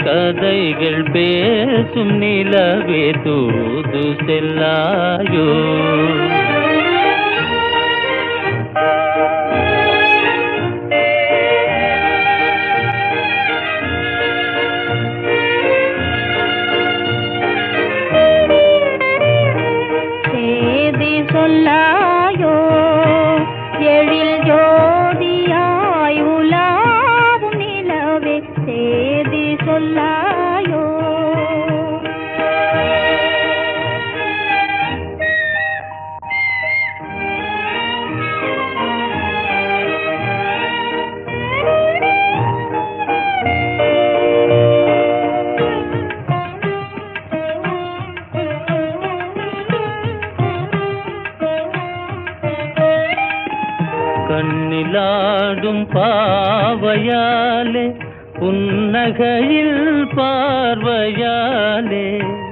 கதைகள் பேசும் நிலவே தூது செல்லாயோ. சொல்லாயோ எழில் ஜோதியாய் உலாவும் நிலவே சேதி சொல்லாயோ. கண்ணிலாடும் பாவையாலே புன்னகையில் பார்வையாலே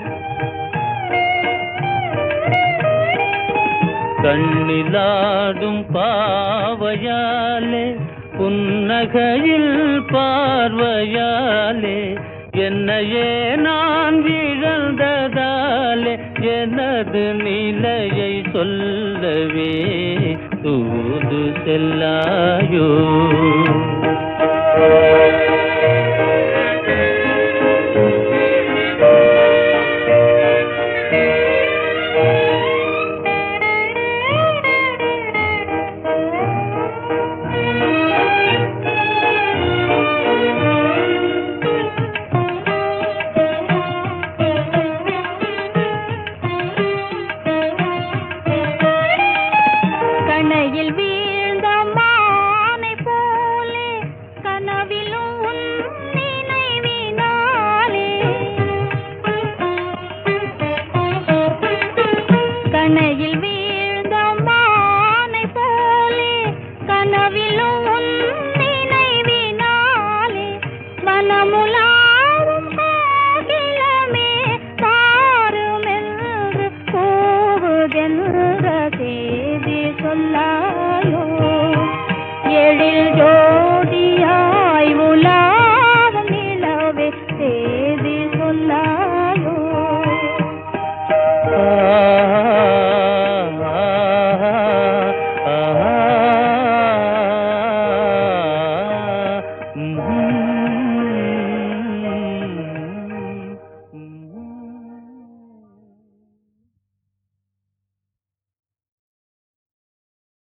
கண்ணிலாடும் பாவையாலே புன்னகையில் பார்வையாலே என்னையே நான் விழந்ததாலே எனது நிலையை சொல்லவே தூது செல்லாயோ. கணையில் வீழ்ந்த மானை போலே கனவிலும் உன் நினைவினாலே கணையில் வீழ்ந்த மானை போலே கனவிலும் உன் நினைவினாலே மனமுலாவும் கோகிலமே பாருமென்று கூவுதென்ற சேதி சொல்லாயோ எழில் ஜோ